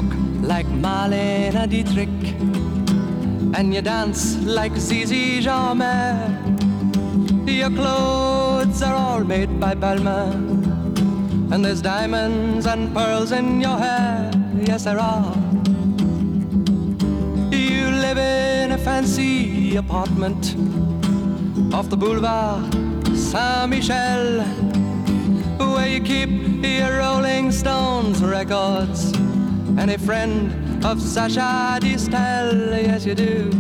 like Marlene Dietrich, and you dance like Zizi Jeanmaire. Your clothes are all made by Balmain, and there's diamonds and pearls in your hair. Yes, there are. You live in a fancy apartment off the boulevard Saint-Michel, where you keep your Rolling Stones records and a friend of Sacha Distel. Yes, you do.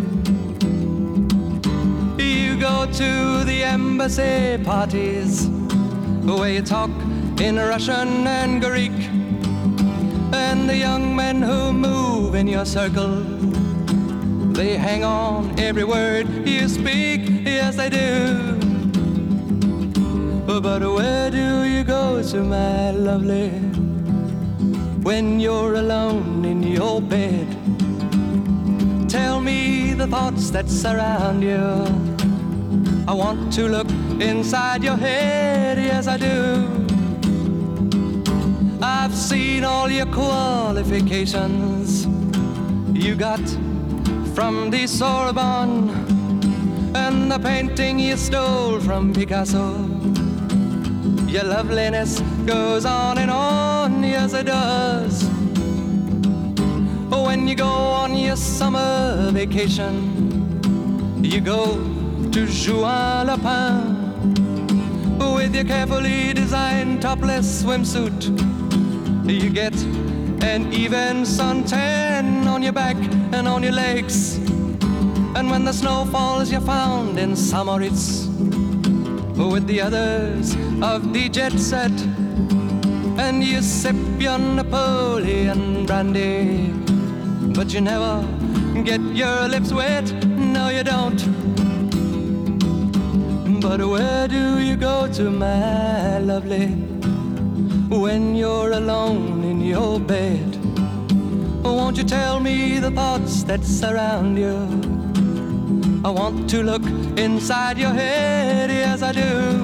You go to the embassy parties where you talk in Russian and Greek, and the young men who move in your circle, they hang on every word you speak. Yes, they do. But where do you go to, my lovely, when you're alone in your bed? Tell me the thoughts that surround you. I want to look inside your head. Yes, I do. I've seen all your qualifications you got from the Sorbonne, and the painting you stole from Picasso. Your loveliness goes on and on, yes it does. When you go on your summer vacation, you go to Juan-le-Pin with your carefully designed topless swimsuit. You get an even suntan on your back and on your legs, and when the snow falls you're found in Samoritz with the others of the jet set, and you sip your Napoleon brandy, but you never get your lips wet. No, you don't. But where do you go to, my lovely, when you're alone in your bed? Won't you tell me the thoughts that surround you? I want to look inside your head. Yes, I do.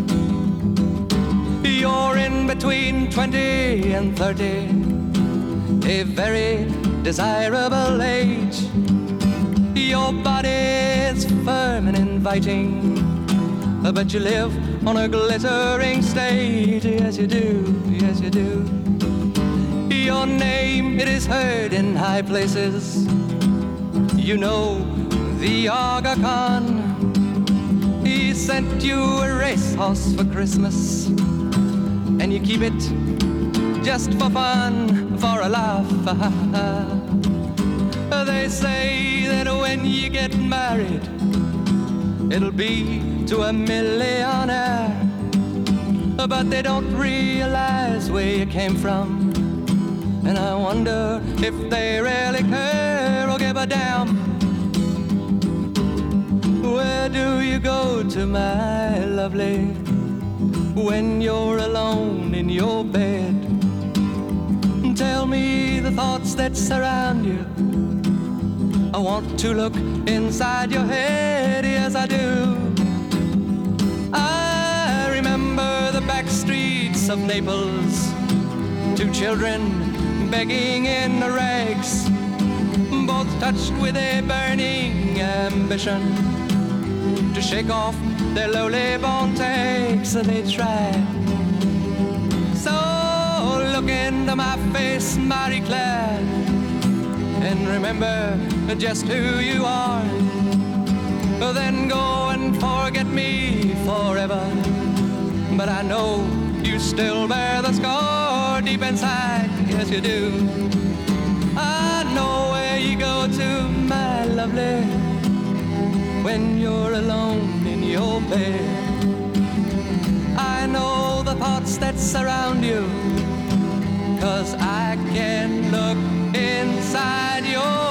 You're in between 20 and 30, a very desirable age. Your body is firm and inviting, but you live on a glittering stage. Yes, you do. Yes, you do. Your name, it is heard in high places. You know the Aga Khan. He sent you a racehorse for Christmas, and you keep it just for fun, for a laugh. They say that when you get married, it'll be to a millionaire, but they don't realize where you came from, and I wonder if they really care or give a damn. Where do you go to, my lovely, when you're alone in your bed? Tell me the thoughts that surround you. I want to look inside your head. Yes, I do. I remember the back streets of Naples, two children begging in the rags, both touched with a burning ambition to shake off their lowly born takes. They try. So look into my face, Marie-Claire, and remember just who you are. Then go and forget me forever, but I know you still bear the scar deep inside. Yes, you do. I know where you go to, my lovely, when you're alone in your bed. I know the thoughts that surround you, 'cause I can look inside your